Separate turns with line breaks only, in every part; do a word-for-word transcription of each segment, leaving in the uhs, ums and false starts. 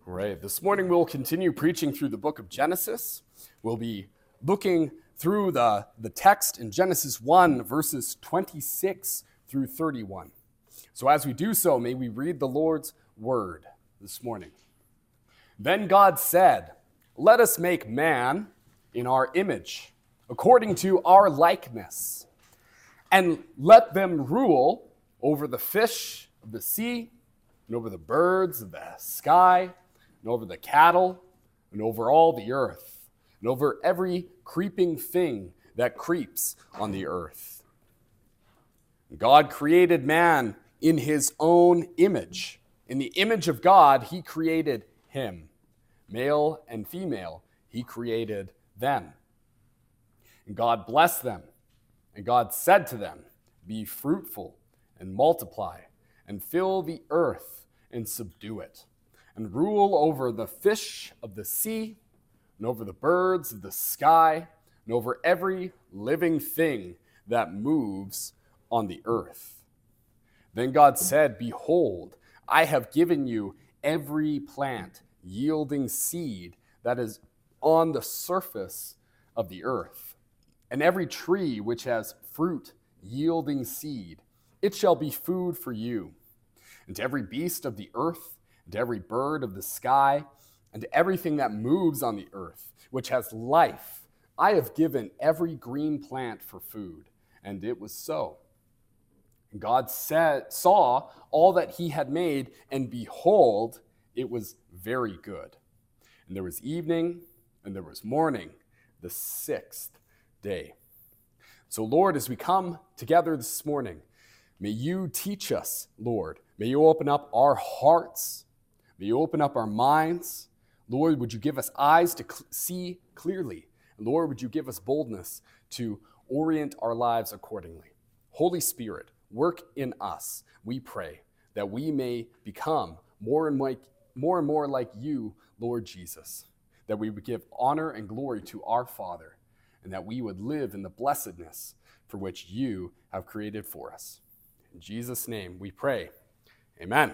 Great. This morning we'll continue preaching through the book of Genesis. We'll be looking through the, the text in Genesis one, verses twenty-six through thirty-one. So as we do so, may we read the Lord's word this morning. Then God said, "Let us make man in our image, according to our likeness, and let them rule over the fish of the sea, and over the birds of the sky, and over the cattle, and over all the earth, and over every creeping thing that creeps on the earth." God created man in his own image. In the image of God, he created him. Male and female, he created them. And God blessed them, and God said to them, "Be fruitful and multiply, and fill the earth and subdue it, and rule over the fish of the sea, and over the birds of the sky, and over every living thing that moves on the earth." Then God said, "Behold, I have given you every plant yielding seed that is on the surface of the earth, and every tree which has fruit yielding seed. It shall be food for you. And to every beast of the earth, and every bird of the sky, and everything that moves on the earth, which has life, I have given every green plant for food." And it was so. And God said, saw all that he had made, and behold, it was very good. And there was evening, and there was morning, the sixth day. So, Lord, as we come together this morning, may you teach us, Lord. May you open up our hearts. May you open up our minds. Lord, would you give us eyes to cl- see clearly? And Lord, would you give us boldness to orient our lives accordingly? Holy Spirit, work in us, we pray, that we may become more and, like, more, and more like you, Lord Jesus, that we would give honor and glory to our Father, and that we would live in the blessedness for which you have created for us. In Jesus' name we pray. Amen.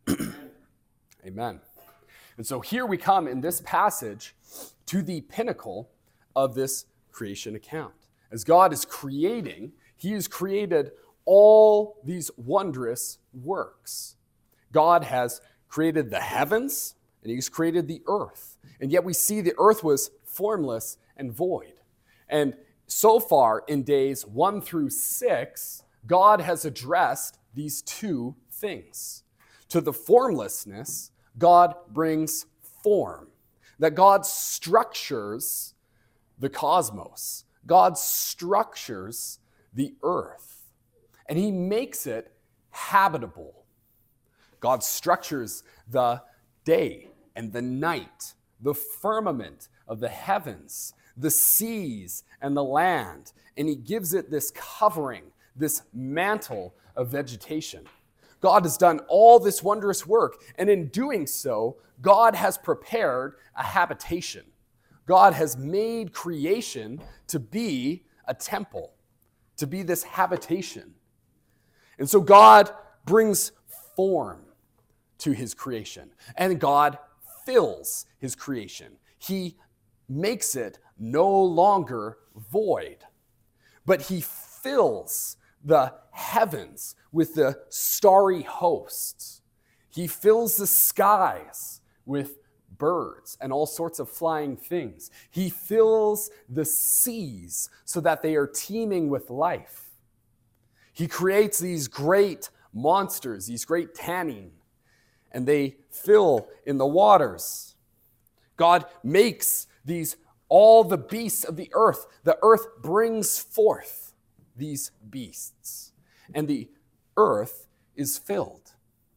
Amen. And so here we come in this passage to the pinnacle of this creation account. As God is creating, he has created all these wondrous works. God has created the heavens, and he's created the earth. And yet we see the earth was formless and void. And so far in days one through six, God has addressed these two things. To the formlessness, God brings form. That God structures the cosmos. God structures the earth. And he makes it habitable. God structures the day and the night, the firmament of the heavens, the seas and the land. And he gives it this covering, this mantle of vegetation. God has done all this wondrous work, and in doing so, God has prepared a habitation. God has made creation to be a temple, to be this habitation. And so God brings form to his creation, and God fills his creation. He makes it no longer void, but he fills the heavens with the starry hosts. He fills the skies with birds and all sorts of flying things. He fills the seas so that they are teeming with life. He creates these great monsters, these great tannin, and they fill in the waters. God makes these all the beasts of the earth. The earth brings forth these beasts, and the earth is filled.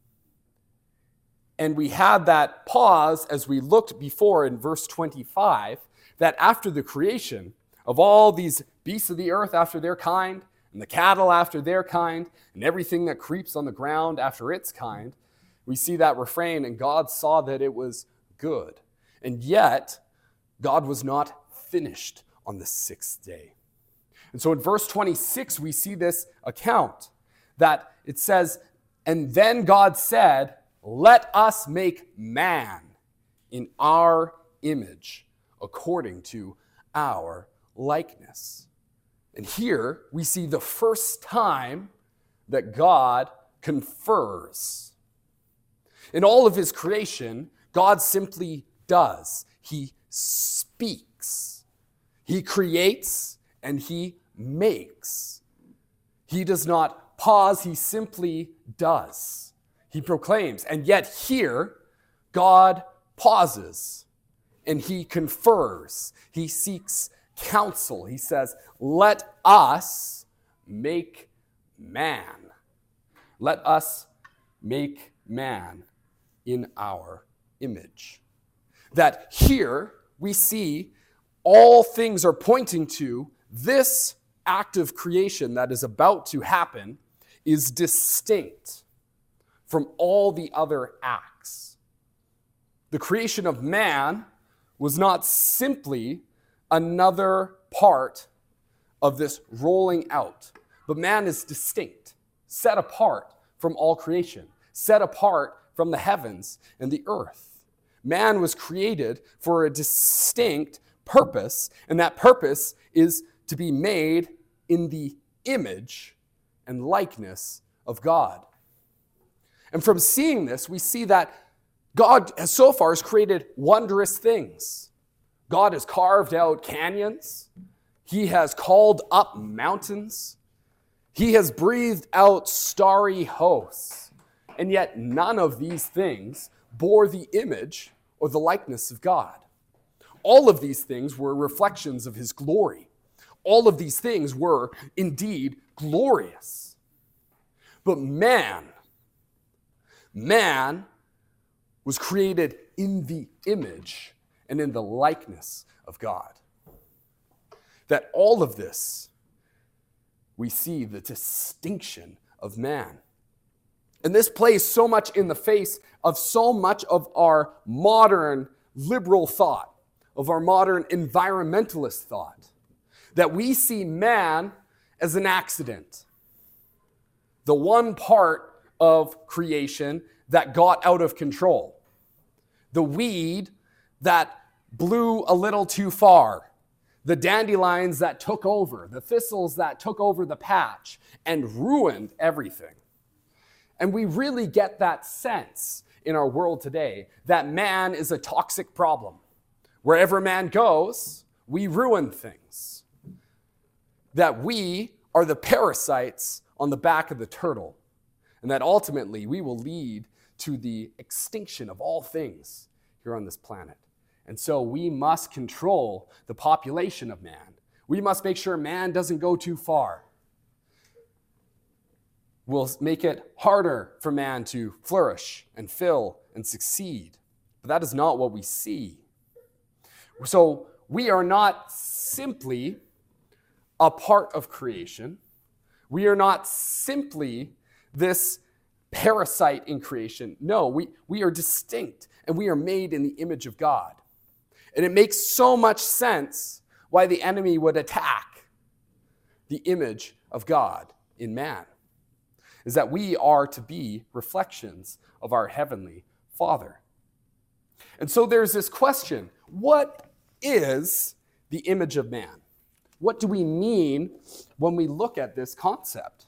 And we had that pause as we looked before in verse twenty-five, that after the creation of all these beasts of the earth after their kind, and the cattle after their kind, and everything that creeps on the ground after its kind, we see that refrain, and God saw that it was good. And yet, God was not finished on the sixth day. And so in verse twenty-six, we see this account that it says, "And then God said, let us make man in our image, according to our likeness. And here we see the first time that God confers. In all of his creation, God simply does. He speaks. He creates and he makes. He does not pause, he simply does. He proclaims. And yet here, God pauses and he confers. He seeks counsel. He says, let us make man. Let us make man in our image. That here we see all things are pointing to this act of creation that is about to happen is distinct from all the other acts. The creation of man was not simply another part of this rolling out, but man is distinct, set apart from all creation, set apart from the heavens and the earth. Man was created for a distinct purpose, and that purpose is to be made in the image and likeness of God. And from seeing this, we see that God has so far has created wondrous things. God has carved out canyons. He has called up mountains. He has breathed out starry hosts. And yet none of these things bore the image or the likeness of God. All of these things were reflections of his glory. All of these things were indeed glorious. But man, man was created in the image and in the likeness of God. That all of this, we see the distinction of man. And this plays so much in the face of so much of our modern liberal thought, of our modern environmentalist thought, that we see man as an accident. The one part of creation that got out of control. The weed that blew a little too far. The dandelions that took over. The thistles that took over the patch and ruined everything. And we really get that sense in our world today that man is a toxic problem. Wherever man goes, we ruin things. That we are the parasites on the back of the turtle. And that ultimately we will lead to the extinction of all things here on this planet. And so we must control the population of man. We must make sure man doesn't go too far. We'll make it harder for man to flourish and fill and succeed. But that is not what we see. So we are not simply a part of creation. We are not simply this parasite in creation. No, we, we are distinct and we are made in the image of God. And it makes so much sense why the enemy would attack the image of God in man. Is that we are to be reflections of our heavenly Father. And so there's this question, what is the image of man? What do we mean when we look at this concept?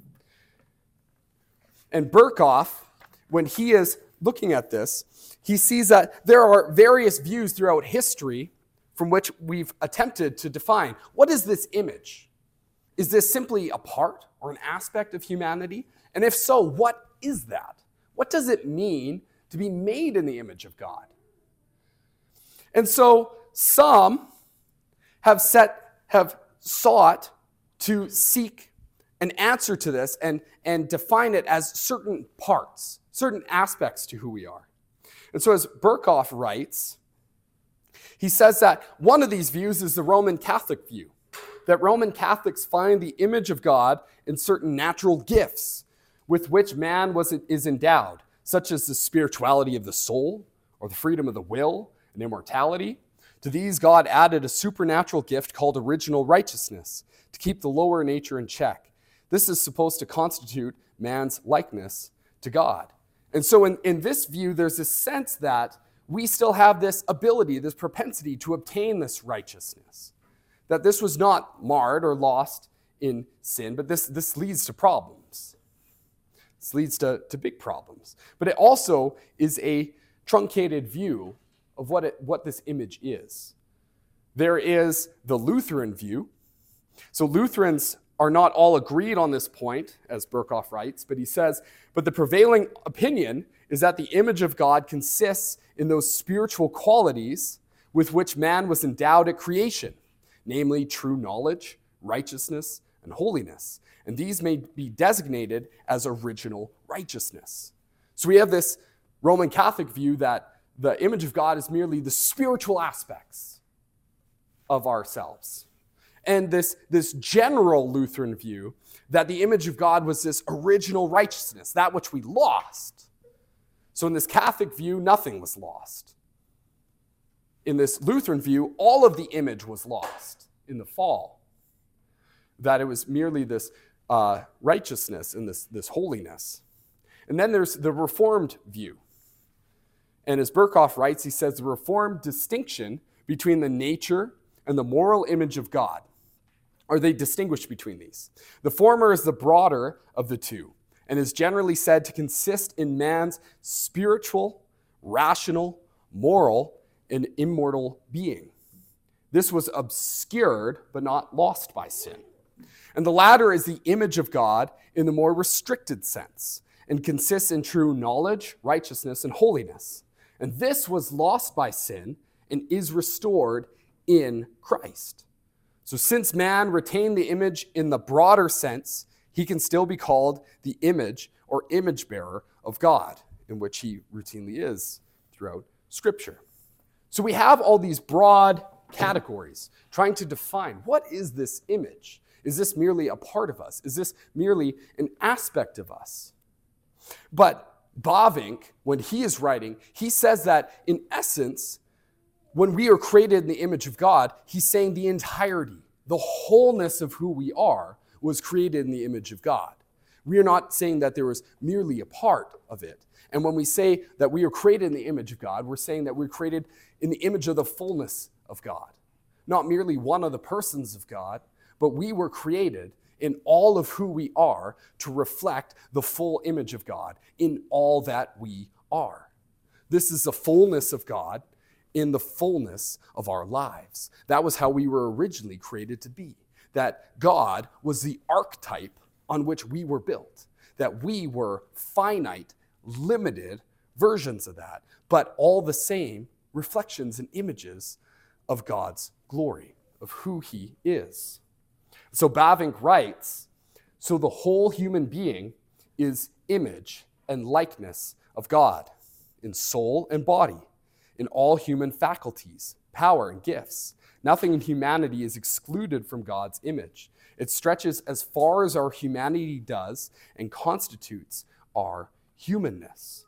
And Berkhof, when he is looking at this, he sees that there are various views throughout history from which we've attempted to define, what is this image? Is this simply a part or an aspect of humanity? And if so, what is that? What does it mean to be made in the image of God? And so some have set, have sought to seek an answer to this and, and define it as certain parts, certain aspects to who we are. And so as Berkhof writes, he says that one of these views is the Roman Catholic view, that Roman Catholics find the image of God in certain natural gifts with which man was, is endowed, such as the spirituality of the soul or the freedom of the will and immortality. To these, God added a supernatural gift called original righteousness to keep the lower nature in check. This is supposed to constitute man's likeness to God. And so in, in this view, there's a sense that we still have this ability, this propensity to obtain this righteousness. That this was not marred or lost in sin, but this, this leads to problems. This leads to, to big problems. But it also is a truncated view of what, it, what this image is. There is the Lutheran view. So Lutherans are not all agreed on this point, as Berkhoff writes, but he says, but the prevailing opinion is that the image of God consists in those spiritual qualities with which man was endowed at creation, namely true knowledge, righteousness, and holiness. And these may be designated as original righteousness. So we have this Roman Catholic view that the image of God is merely the spiritual aspects of ourselves. And this, this general Lutheran view that the image of God was this original righteousness, that which we lost. So in this Catholic view, nothing was lost. In this Lutheran view, all of the image was lost in the fall. That it was merely this uh, righteousness and this, this holiness. And then there's the Reformed view. And as Berkhoff writes, he says the Reformed distinction between the nature and the moral image of God, or they distinguish between these. The former is the broader of the two, and is generally said to consist in man's spiritual, rational, moral, and immortal being. This was obscured, but not lost by sin. And the latter is the image of God in the more restricted sense, and consists in true knowledge, righteousness, and holiness. And this was lost by sin, and is restored in Christ. So since man retained the image in the broader sense, he can still be called the image or image bearer of God, in which he routinely is throughout Scripture. So we have all these broad categories trying to define, what is this image? Is this merely a part of us? Is this merely an aspect of us? But Bavinck, when he is writing, he says that in essence, when we are created in the image of God, he's saying the entirety, the wholeness of who we are was created in the image of God. We are not saying that there was merely a part of it. And when we say that we are created in the image of God, we're saying that we're created in the image of the fullness of God. Not merely one of the persons of God, but we were created in all of who we are to reflect the full image of God in all that we are. This is the fullness of God in the fullness of our lives. That was how we were originally created to be. That God was the archetype on which we were built. That we were finite, limited versions of that, but all the same reflections and images of God's glory, of who he is. So Bavinck writes, so the whole human being is image and likeness of God in soul and body, in all human faculties, power, and gifts. Nothing in humanity is excluded from God's image. It stretches as far as our humanity does and constitutes our humanness.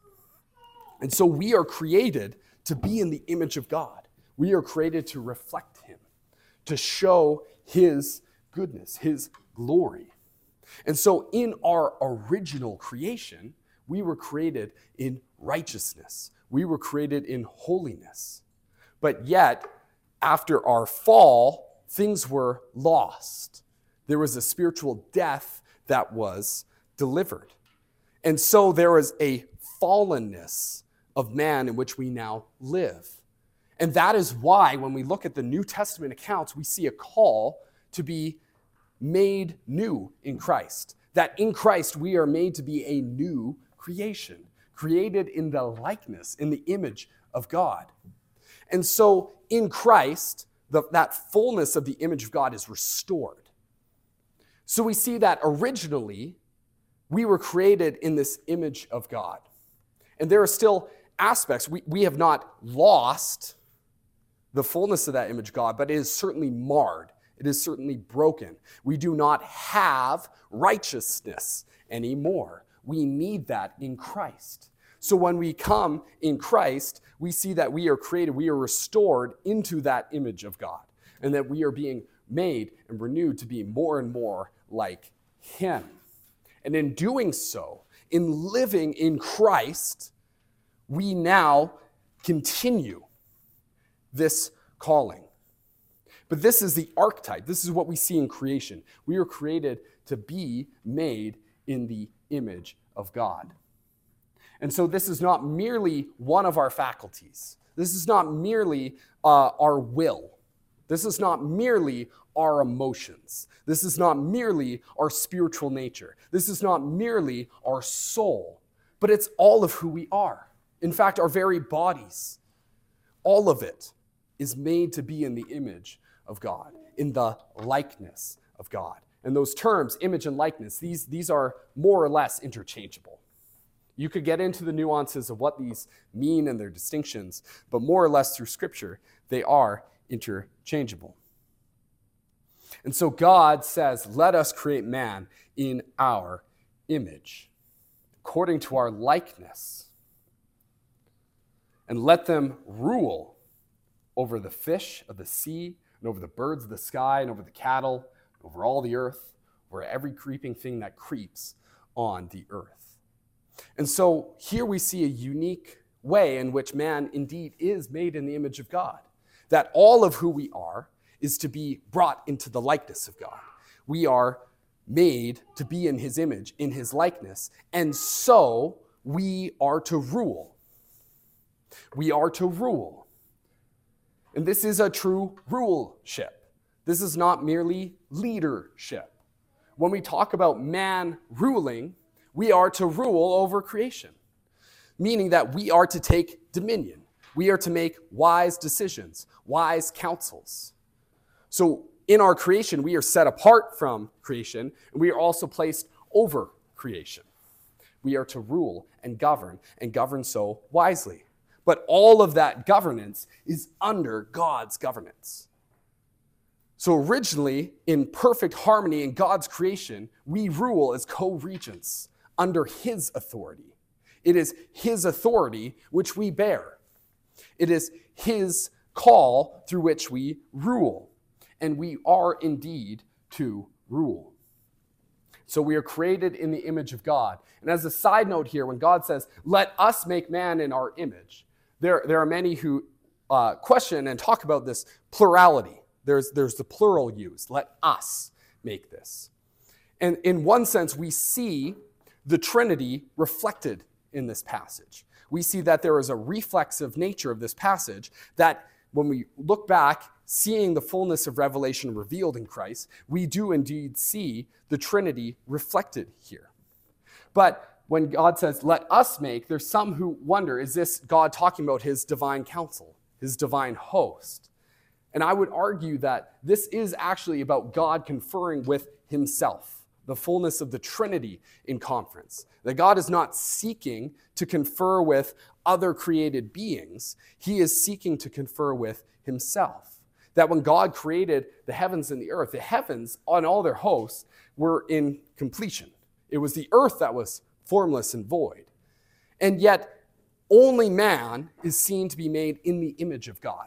And so we are created to be in the image of God. We are created to reflect him, to show his goodness, his glory. And so in our original creation, we were created in righteousness. We were created in holiness. But yet, after our fall, things were lost. There was a spiritual death that was delivered. And so there is a fallenness of man in which we now live. And that is why when we look at the New Testament accounts, we see a call to be made new in Christ. That in Christ we are made to be a new creation, created in the likeness, in the image of God. And so in Christ, the, that fullness of the image of God is restored. So we see that originally we were created in this image of God. And there are still aspects. We, we have not lost the fullness of that image of God, but it is certainly marred. It is certainly broken. We do not have righteousness anymore. We need that in Christ. So when we come in Christ, we see that we are created, we are restored into that image of God, and that we are being made and renewed to be more and more like him. And in doing so, in living in Christ, we now continue this calling. But this is the archetype. This is what we see in creation. We are created to be made in the image of God. And so this is not merely one of our faculties. This is not merely uh, our will. This is not merely our emotions. This is not merely our spiritual nature. This is not merely our soul, but it's all of who we are. In fact, our very bodies, all of it is made to be in the image of God, in the likeness of God. And those terms, image and likeness, these, these are more or less interchangeable. You could get into the nuances of what these mean and their distinctions, but more or less through Scripture, they are interchangeable. And so God says, let us create man in our image, according to our likeness, and let them rule over the fish of the sea, and over the birds of the sky, and over the cattle, over all the earth, over every creeping thing that creeps on the earth. And so here we see a unique way in which man indeed is made in the image of God, that all of who we are is to be brought into the likeness of God. We are made to be in his image, in his likeness, and so we are to rule. We are to rule. And this is a true ruleship. This is not merely leadership. When we talk about man ruling, we are to rule over creation, meaning that we are to take dominion. We are to make wise decisions, wise counsels. So in our creation, we are set apart from creation, and we are also placed over creation. We are to rule and govern, and govern so wisely. But all of that governance is under God's governance. So originally, in perfect harmony in God's creation, we rule as co-regents under his authority. It is his authority which we bear. It is his call through which we rule. And we are indeed to rule. So we are created in the image of God. And as a side note here, when God says, let us make man in our image, there, there are many who uh, question and talk about this plurality. There's, there's the plural used. Let us make this. And in one sense, we see the Trinity reflected in this passage. We see that there is a reflexive nature of this passage that when we look back, seeing the fullness of revelation revealed in Christ, we do indeed see the Trinity reflected here. But when God says, let us make, there's some who wonder, is this God talking about his divine counsel, his divine host? And I would argue that this is actually about God conferring with himself, the fullness of the Trinity in conference. That God is not seeking to confer with other created beings. He is seeking to confer with himself. That when God created the heavens and the earth, the heavens on all their hosts were in completion. It was the earth that was formless and void. And yet, only man is seen to be made in the image of God.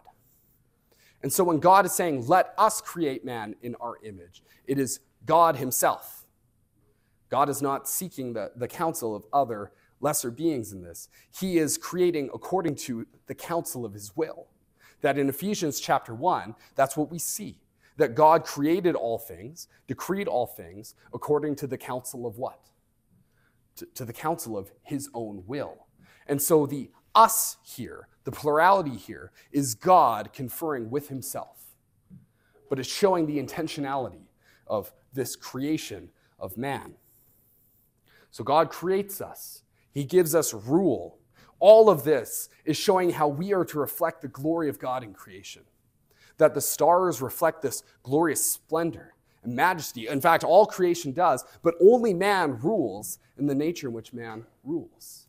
And so when God is saying, let us create man in our image, it is God himself. God is not seeking the, the counsel of other lesser beings in this. He is creating according to the counsel of his will. That in Ephesians chapter one, that's what we see. That God created all things, decreed all things, according to the counsel of what? To, to the counsel of his own will. And so the us here, the plurality here, is God conferring with himself. But it's showing the intentionality of this creation of man. So God creates us. He gives us rule. All of this is showing how we are to reflect the glory of God in creation. That the stars reflect this glorious splendor and majesty. In fact, all creation does, but only man rules in the nature in which man rules.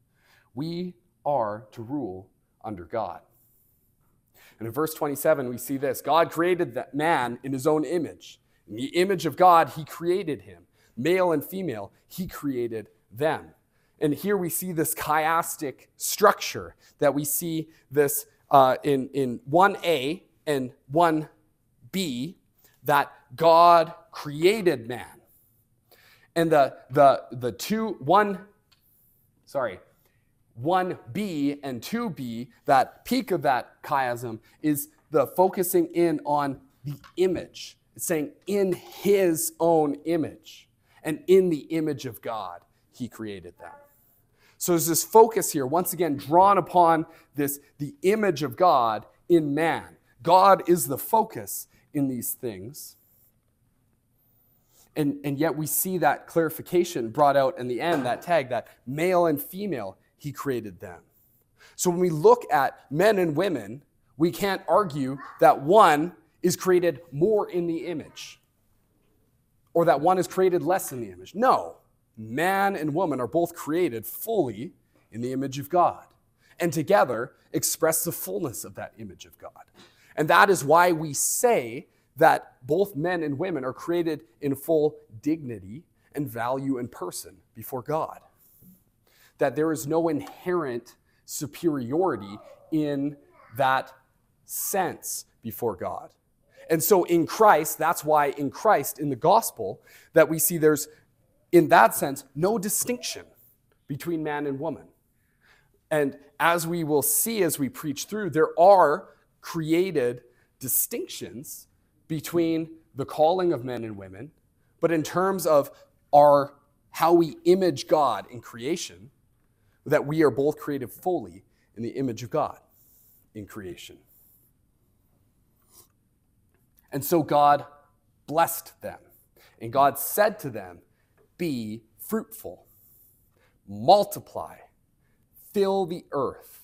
We are to rule under God. And in verse twenty-seven, we see this. God created that man in his own image. In the image of God, he created him. Male and female, he created them. And here we see this chiastic structure that we see this uh, in, in one A and one B, that God created man. And the, the, the two, one, sorry, one B and two B, that peak of that chiasm, is the focusing in on the image. It's saying in his own image, and in the image of God, he created them. So there's this focus here, once again, drawn upon this, the image of God in man. God is the focus in these things. And, and yet we see that clarification brought out in the end, that tag, that male and female, he created them. So when we look at men and women, we can't argue that one is created more in the image, or that one is created less in the image. No, man and woman are both created fully in the image of God, and together express the fullness of that image of God. And that is why we say that both men and women are created in full dignity and value and person before God. That there is no inherent superiority in that sense before God. And so in Christ, that's why in Christ, in the gospel, that we see there's, in that sense, no distinction between man and woman. And as we will see as we preach through, there are created distinctions between the calling of men and women, but in terms of our how we image God in creation, that we are both created fully in the image of God in creation. And so God blessed them, and God said to them, be fruitful, multiply, fill the earth.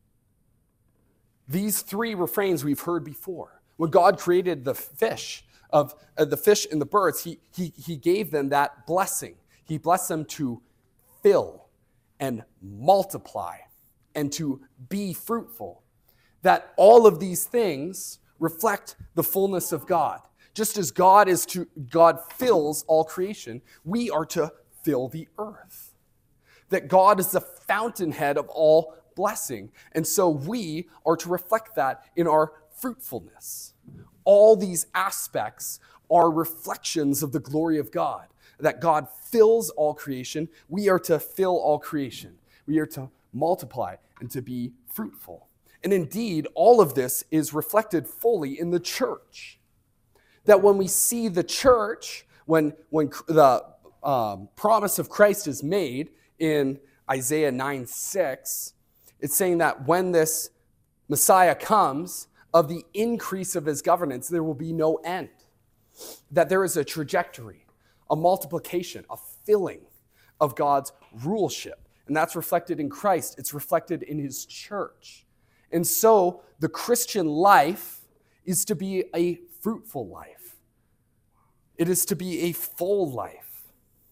These three refrains we've heard before. When God created the fish, of uh, the fish and the birds, he, he, he gave them that blessing. He blessed them to fill and multiply and to be fruitful. That all of these things reflect the fullness of God. Just as God is to God fills all creation, we are to fill the earth. That God is the fountainhead of all blessing. And so we are to reflect that in our fruitfulness. All these aspects are reflections of the glory of God. That God fills all creation. We are to fill all creation. We are to multiply and to be fruitful. And indeed, all of this is reflected fully in the church. That when we see the church, when, when the um, promise of Christ is made in Isaiah nine six, it's saying that when this Messiah comes, of the increase of his governance, there will be no end. That there is a trajectory, a multiplication, a filling of God's ruleship. And that's reflected in Christ. It's reflected in his church. And so the Christian life is to be a fruitful life. It is to be a full life.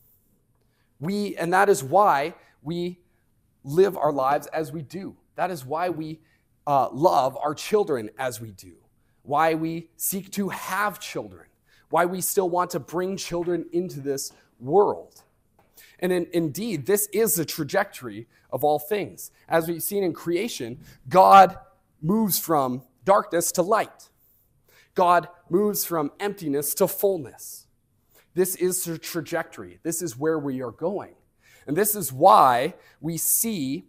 We, and that is why we live our lives as we do. That is why we uh, love our children as we do. Why we seek to have children. Why we still want to bring children into this world. And in, indeed, this is the trajectory of all things. As we've seen in creation, God moves from darkness to light. God moves from emptiness to fullness. This is the trajectory. This is where we are going. And this is why we see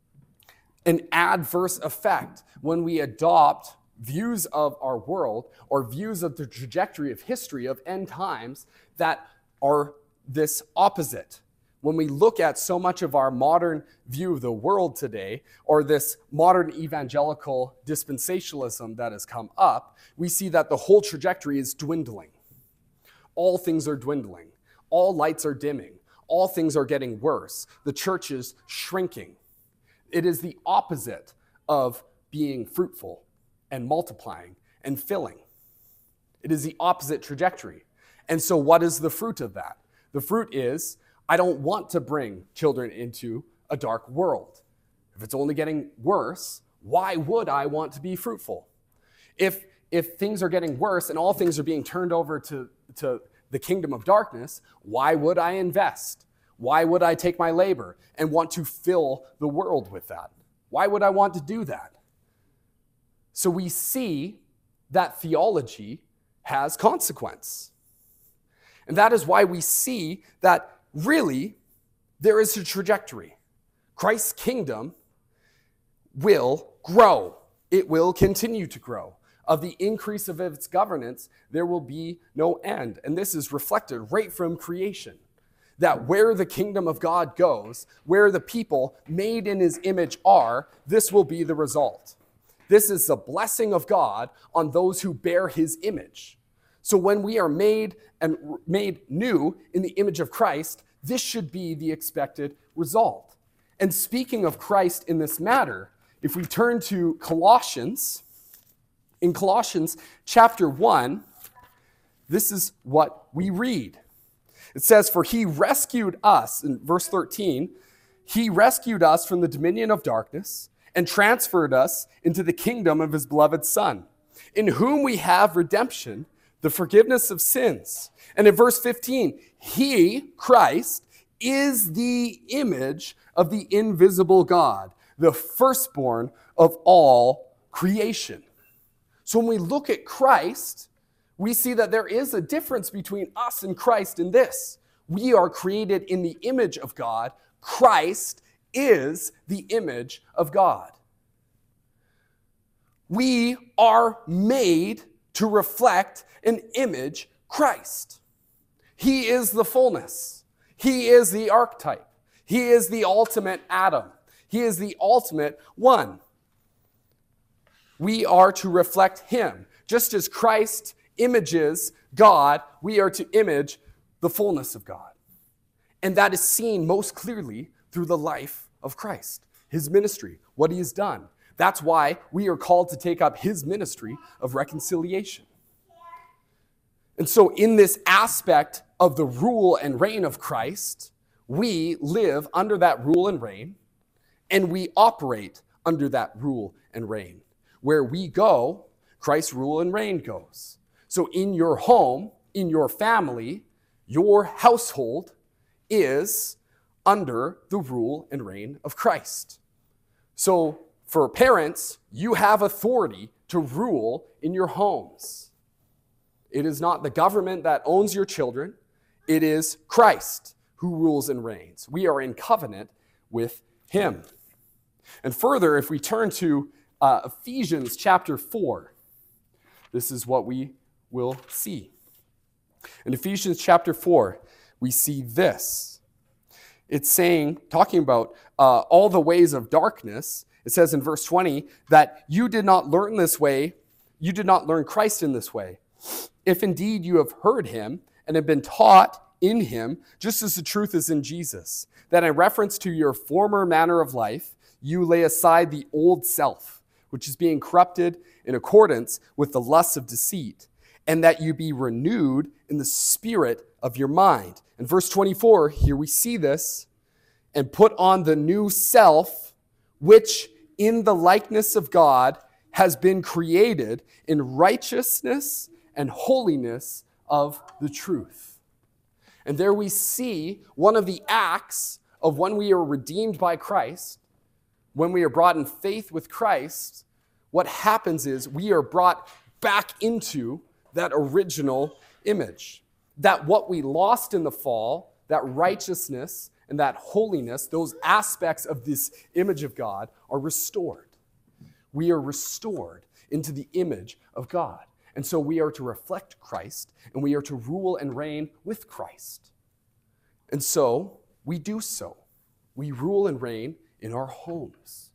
an adverse effect when we adopt views of our world or views of the trajectory of history of end times that are this opposite. When we look at so much of our modern view of the world today, or this modern evangelical dispensationalism that has come up, we see that the whole trajectory is dwindling. All things are dwindling. All lights are dimming. All things are getting worse. The church is shrinking. It is the opposite of being fruitful and multiplying and filling. It is the opposite trajectory. And so what is the fruit of that? The fruit is, I don't want to bring children into a dark world. If it's only getting worse, why would I want to be fruitful? If, if things are getting worse and all things are being turned over to, to the kingdom of darkness, why would I invest? Why would I take my labor and want to fill the world with that? Why would I want to do that? So we see that theology has consequence. And that is why we see that really there is a trajectory. Christ's kingdom will grow. It will continue to grow. Of the increase of its governance, there will be no end. And this is reflected right from creation. That where the kingdom of God goes, where the people made in his image are, this will be the result. This is the blessing of God on those who bear his image. So when we are made and made new in the image of Christ, this should be the expected result. And speaking of Christ in this matter, if we turn to Colossians, in Colossians chapter one, this is what we read. It says, "For he rescued us," in verse thirteen, "he rescued us from the dominion of darkness and transferred us into the kingdom of his beloved Son, in whom we have redemption, the forgiveness of sins." And in verse fifteen, "He, Christ, is the image of the invisible God, the firstborn of all creation." So when we look at Christ, we see that there is a difference between us and Christ in this. We are created in the image of God. Christ is the image of God. We are made to reflect an image Christ. He is the fullness. He is the archetype. He is the ultimate Adam. He is the ultimate one. We are to reflect him. Just as Christ images God, we are to image the fullness of God. And that is seen most clearly through the life of Christ, his ministry, what he has done. That's why we are called to take up his ministry of reconciliation. And so in this aspect of the rule and reign of Christ, we live under that rule and reign, and we operate under that rule and reign. Where we go, Christ's rule and reign goes. So in your home, in your family, your household is under the rule and reign of Christ. So for parents, you have authority to rule in your homes. It is not the government that owns your children. It is Christ who rules and reigns. We are in covenant with him. And further, if we turn to uh, Ephesians chapter four, this is what we will see. In Ephesians chapter four, we see this. It's saying, talking about uh, all the ways of darkness. It says in verse twenty that you did not learn this way, you did not learn Christ in this way. If indeed you have heard him and have been taught in him, just as the truth is in Jesus, that in reference to your former manner of life, you lay aside the old self, which is being corrupted in accordance with the lusts of deceit, and that you be renewed in the spirit of your mind. In verse twenty-four, here we see this, and put on the new self, which in the likeness of God has been created in righteousness and holiness of the truth. And there we see one of the acts of when we are redeemed by Christ, when we are brought in faith with Christ, what happens is we are brought back into that original image. That what we lost in the fall, that righteousness and that holiness, those aspects of this image of God are restored. We are restored into the image of God. And so we are to reflect Christ, and we are to rule and reign with Christ. And so we do so. We rule and reign in our homes.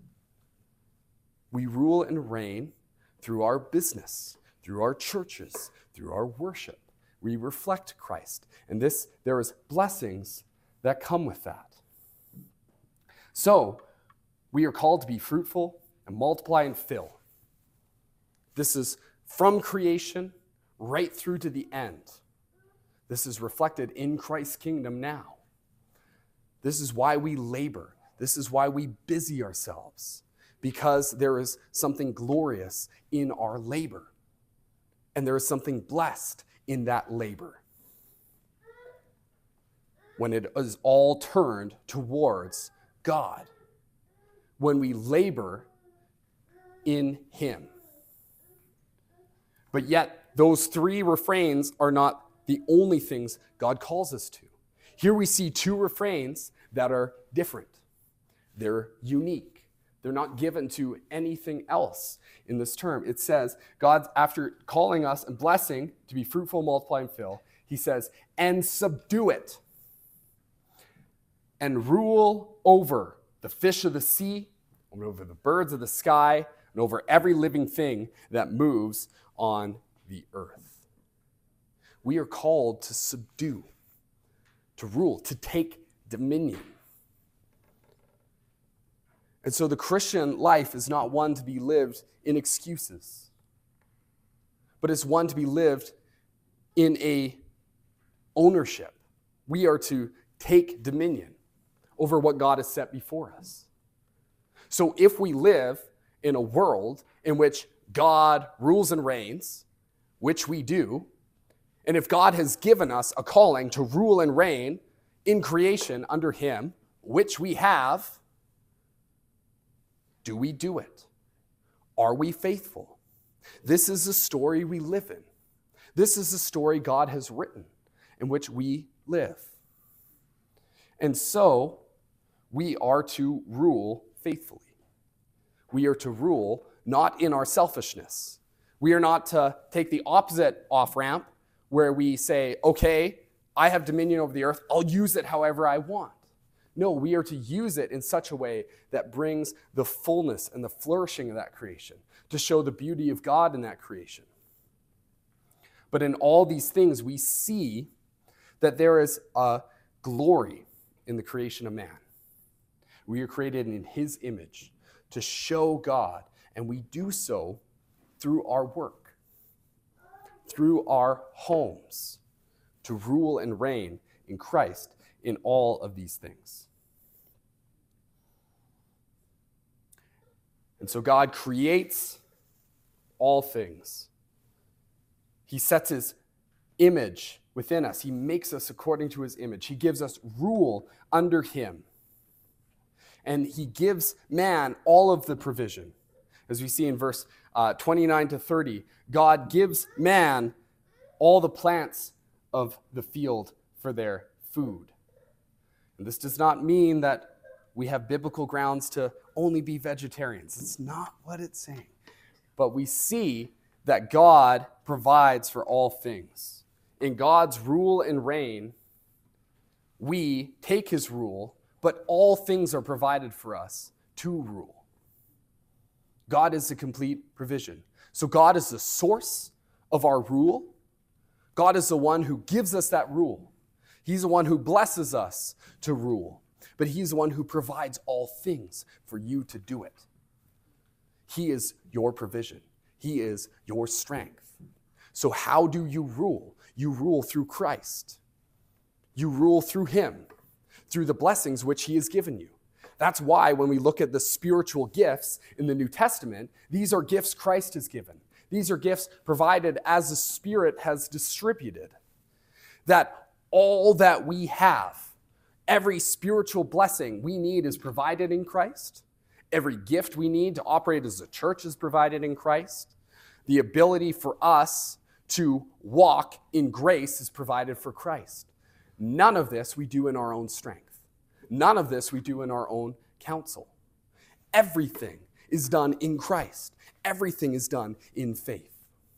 We rule and reign through our business, through our churches, through our worship. We reflect Christ. And this, there is blessings that come with that. So we are called to be fruitful and multiply and fill. This is from creation right through to the end. This is reflected in Christ's kingdom now. This is why we labor. This is why we busy ourselves, because there is something glorious in our labor. And there is something blessed in that labor when it is all turned towards God, when we labor in him. But yet, those three refrains are not the only things God calls us to. Here we see two refrains that are different. They're unique. They're not given to anything else in this term. It says, God, after calling us and blessing to be fruitful, multiply, and fill, he says, and subdue it, and rule over the fish of the sea, and over the birds of the sky, and over every living thing that moves on the earth. We are called to subdue, to rule, to take dominion. And so the Christian life is not one to be lived in excuses, but it's one to be lived in a ownership. We are to take dominion over what God has set before us. So if we live in a world in which God rules and reigns, which we do, and if God has given us a calling to rule and reign in creation under him, which we have, do we do it? Are we faithful? This is the story we live in. This is the story God has written in which we live. And so we are to rule faithfully. We are to rule not in our selfishness. We are not to take the opposite off-ramp where we say, okay, I have dominion over the earth, I'll use it however I want. No, we are to use it in such a way that brings the fullness and the flourishing of that creation, to show the beauty of God in that creation. But in all these things, we see that there is a glory in the creation of man. We are created in his image to show God, and we do so through our work, through our homes, to rule and reign in Christ in all of these things. And so God creates all things. He sets his image within us. He makes us according to his image. He gives us rule under him. And he gives man all of the provision. As we see in verse uh, twenty-nine to thirty, God gives man all the plants of the field for their food. And this does not mean that we have biblical grounds to only be vegetarians. It's not what it's saying. But we see that God provides for all things. In God's rule and reign, we take his rule, but all things are provided for us to rule. God is the complete provision. So God is the source of our rule. God is the one who gives us that rule. He's the one who blesses us to rule, but he's the one who provides all things for you to do it. He is your provision. He is your strength. So how do you rule? You rule through Christ. You rule through him, through the blessings which he has given you. That's why when we look at the spiritual gifts in the New Testament, these are gifts Christ has given. These are gifts provided as the Spirit has distributed. That all that we have, every spiritual blessing we need is provided in Christ. Every gift we need to operate as a church is provided in Christ. The ability for us to walk in grace is provided for Christ. None of this we do in our own strength. None of this we do in our own counsel. Everything is done in Christ. Everything is done in faith.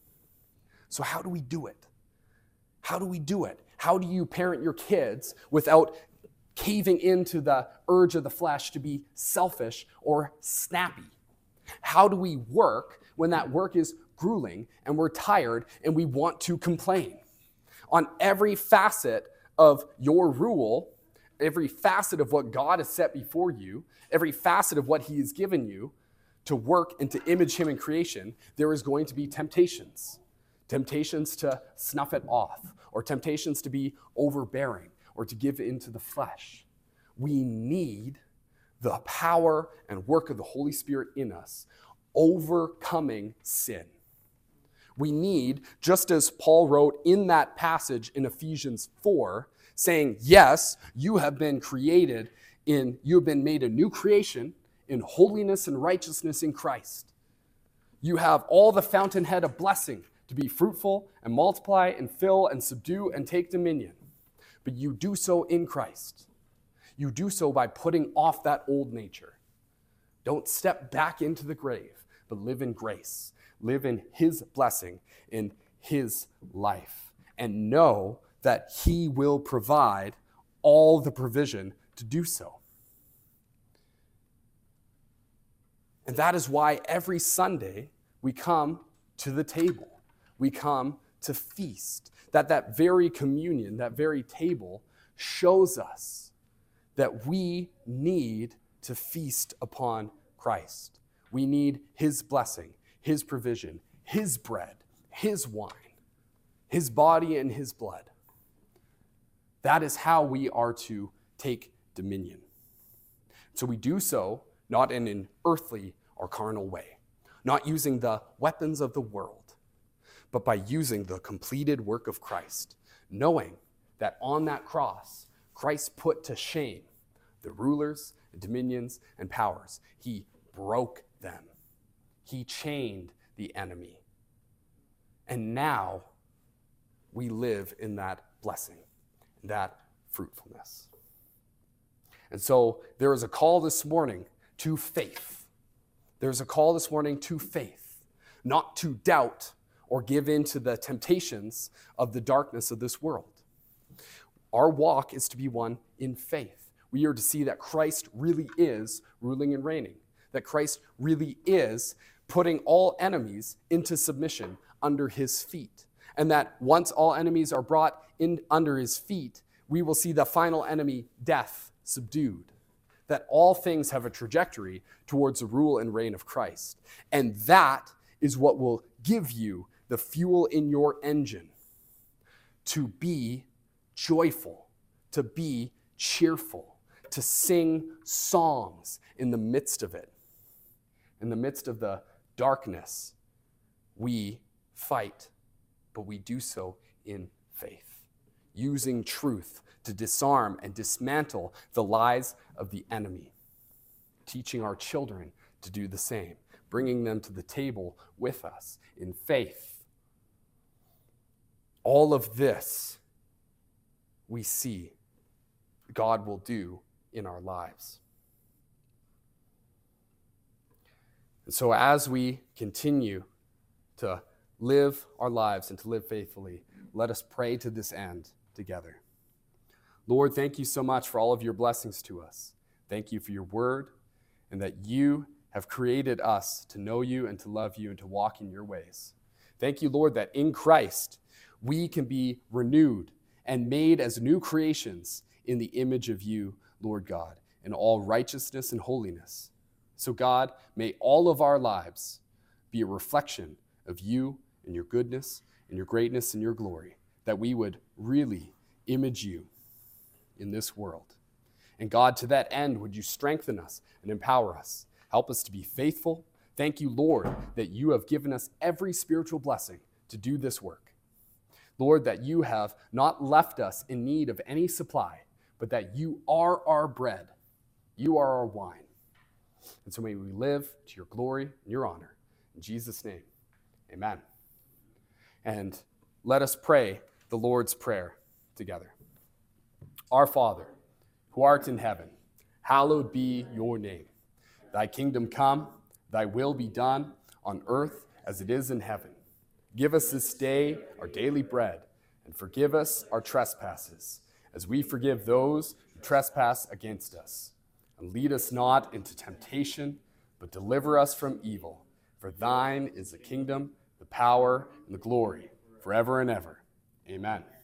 So how do we do it? How do we do it? How do you parent your kids without caving into the urge of the flesh to be selfish or snappy? How do we work when that work is grueling and we're tired and we want to complain? On every facet of your rule, every facet of what God has set before you, every facet of what he has given you to work and to image him in creation, there is going to be temptations. Temptations to snuff it off, or temptations to be overbearing, or to give into the flesh. We need the power and work of the Holy Spirit in us, overcoming sin. We need, just as Paul wrote in that passage in Ephesians four, saying, yes, you have been created in, you have been made a new creation in holiness and righteousness in Christ. You have all the fountainhead of blessing to be fruitful and multiply and fill and subdue and take dominion. But you do so in Christ. You do so by putting off that old nature, Don't step back into the grave, but live in grace. Live in his blessing, in his life, and know that he will provide all the provision to do so. And that is why every Sunday we come to the table. We come to feast. That that very communion, that very table shows us that we need to feast upon Christ. We need his blessing, his provision, his bread, his wine, his body and his blood. That is how we are to take dominion. So we do so not in an earthly or carnal way, not using the weapons of the world, but by using the completed work of Christ, knowing that on that cross, Christ put to shame the rulers, and dominions, and powers. He broke them. He chained the enemy. And now we live in that blessing, that fruitfulness. And so there is a call this morning to faith. There's a call this morning to faith, not to doubt or give in to the temptations of the darkness of this world. Our walk is to be one in faith. We are to see that Christ really is ruling and reigning, that Christ really is putting all enemies into submission under his feet, and that once all enemies are brought in under his feet, we will see the final enemy, death, subdued, that all things have a trajectory towards the rule and reign of Christ. And that is what will give you the fuel in your engine to be joyful, to be cheerful, to sing songs in the midst of it. In the midst of the darkness, we fight, but we do so in faith, using truth to disarm and dismantle the lies of the enemy, teaching our children to do the same, bringing them to the table with us in faith. All of this we see God will do in our lives. And so as we continue to live our lives and to live faithfully, let us pray to this end together. Lord, thank you so much for all of your blessings to us. Thank you for your word and that you have created us to know you and to love you and to walk in your ways. Thank you, Lord, that in Christ we can be renewed and made as new creations in the image of you, Lord God, in all righteousness and holiness. So God, may all of our lives be a reflection of you and your goodness and your greatness and your glory, that we would really image you in this world. And God, to that end, would you strengthen us and empower us? Help us to be faithful. Thank you, Lord, that you have given us every spiritual blessing to do this work. Lord, that you have not left us in need of any supply, but that you are our bread. You are our wine. And so may we live to your glory and your honor. In Jesus' name, amen. And let us pray the Lord's Prayer together. Our Father, who art in heaven, hallowed be your name. Thy kingdom come, thy will be done on earth as it is in heaven. Give us this day our daily bread, and forgive us our trespasses, as we forgive those who trespass against us. And lead us not into temptation, but deliver us from evil. For thine is the kingdom, the power, and the glory, forever and ever. Amen.